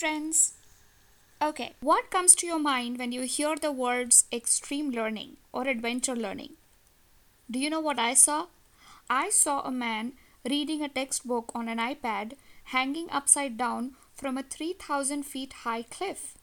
friends. Okay, what comes to your mind when you hear the words extreme learning or adventure learning? Do you know what I saw? I saw a man reading a textbook on an iPad hanging upside down from a 3,000 feet high cliff.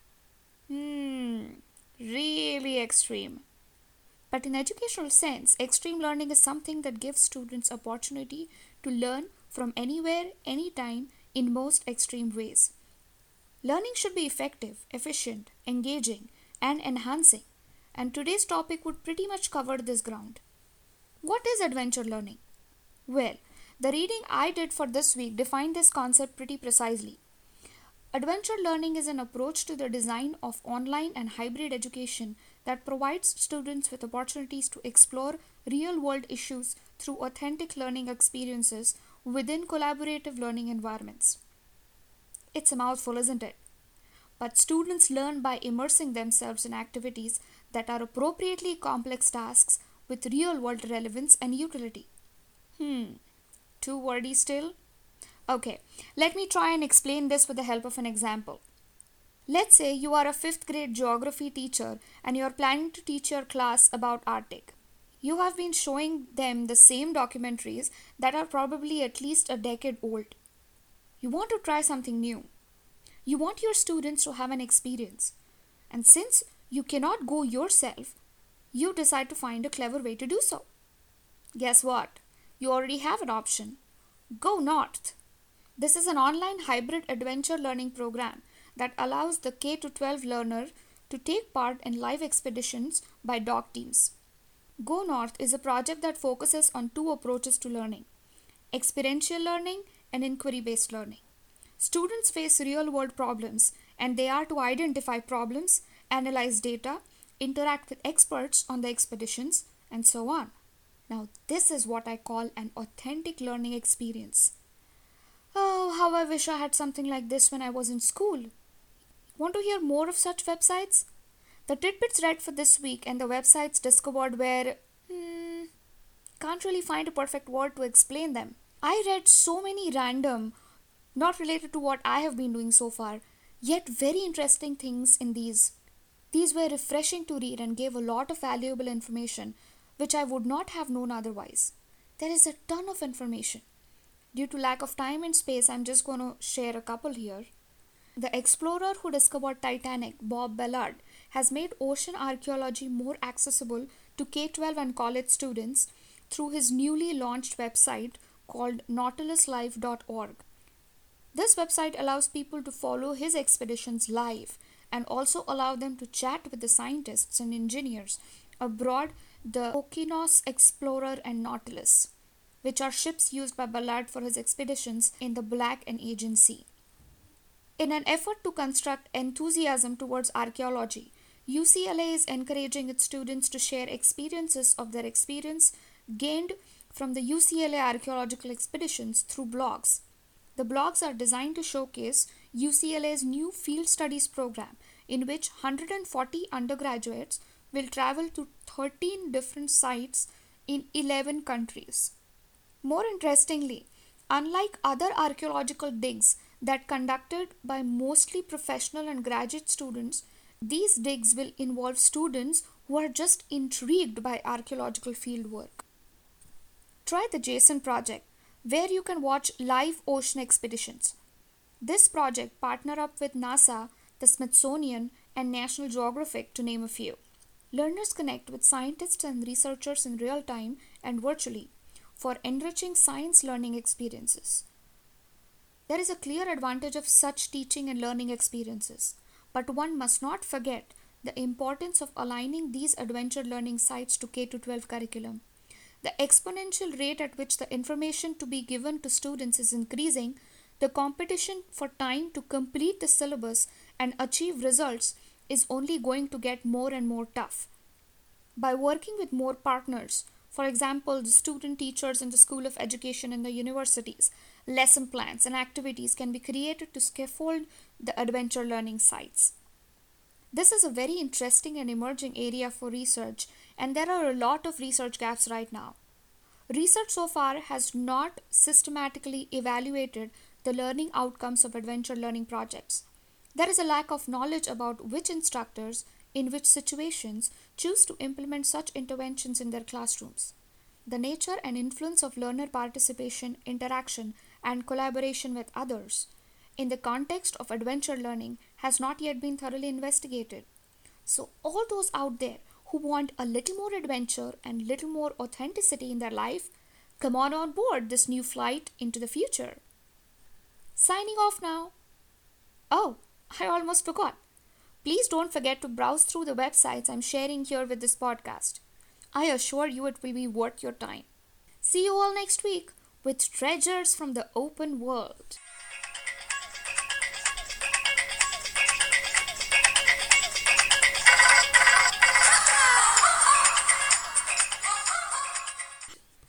Really extreme. But in educational sense, extreme learning is something that gives students opportunity to learn from anywhere, anytime, in most extreme ways. Learning should be effective, efficient, engaging, and enhancing. And today's topic would pretty much cover this ground. What is adventure learning? Well, the reading I did for this week defined this concept pretty precisely. Adventure learning is an approach to the design of online and hybrid education that provides students with opportunities to explore real world issues through authentic learning experiences within collaborative learning environments. It's a mouthful, isn't it? But students learn by immersing themselves in activities that are appropriately complex tasks with real world relevance and utility. Too wordy still? Okay, let me try and explain this with the help of an example. Let's say you are a 5th grade geography teacher and you are planning to teach your class about Arctic. You have been showing them the same documentaries that are probably at least a decade old. You want to try something new. You want your students to have an experience. And since you cannot go yourself, you decide to find a clever way to do so. Guess what? You already have an option. Go North. This is an online hybrid adventure learning program that allows the K 12 learner to take part in live expeditions by dog teams. Go North is a project that focuses on two approaches to learning: experiential learning and inquiry based learning. Students face real world problems and they are to identify problems, analyze data, interact with experts on the expeditions, and so on. Now, this is what I call an authentic learning experience. Oh, how I wish I had something like this when I was in school. Want to hear more of such websites? The tidbits read for this week and the websites discovered were, can't really find a perfect word to explain them. I read so many random, not related to what I have been doing so far, yet very interesting things in these. These were refreshing to read and gave a lot of valuable information which I would not have known otherwise. There is a ton of information. Due to lack of time and space, I'm just going to share a couple here. The explorer who discovered Titanic, Bob Ballard, has made ocean archaeology more accessible to K-12 and college students through his newly launched website called nautiluslive.org. This website allows people to follow his expeditions live and also allow them to chat with the scientists and engineers aboard the Okeanos Explorer and Nautilus, which are ships used by Ballard for his expeditions in the Black and Aegean Sea. In an effort to construct enthusiasm towards archaeology, UCLA is encouraging its students to share experiences of their experience gained from the UCLA archaeological expeditions through blogs. The blogs are designed to showcase UCLA's new field studies program, in which 140 undergraduates will travel to 13 different sites in 11 countries. More interestingly, unlike other archaeological digs that conducted by mostly professional and graduate students, these digs will involve students who are just intrigued by archaeological fieldwork. Try the JASON project, where you can watch live ocean expeditions. This project partnered up with NASA, the Smithsonian, and National Geographic, to name a few. Learners connect with scientists and researchers in real time and virtually for enriching science learning experiences. There is a clear advantage of such teaching and learning experiences, but one must not forget the importance of aligning these adventure learning sites to K-12 curriculum. The exponential rate at which the information to be given to students is increasing, the competition for time to complete the syllabus and achieve results is only going to get more and more tough. By working with more partners, for example, the student teachers in the School of Education in the universities, lesson plans and activities can be created to scaffold the adventure learning sites. This is a very interesting and emerging area for research, and there are a lot of research gaps right now. Research so far has not systematically evaluated the learning outcomes of adventure learning projects. There is a lack of knowledge about which instructors, in which situations, choose to implement such interventions in their classrooms. The nature and influence of learner participation, interaction, and collaboration with others in the context of adventure learning has not yet been thoroughly investigated. So, all those out there who want a little more adventure and little more authenticity in their life, come on board this new flight into the future. Signing off now. Oh, I almost forgot. Please don't forget to browse through the websites I'm sharing here with this podcast. I assure you it will be worth your time. See you all next week with treasures from the open world.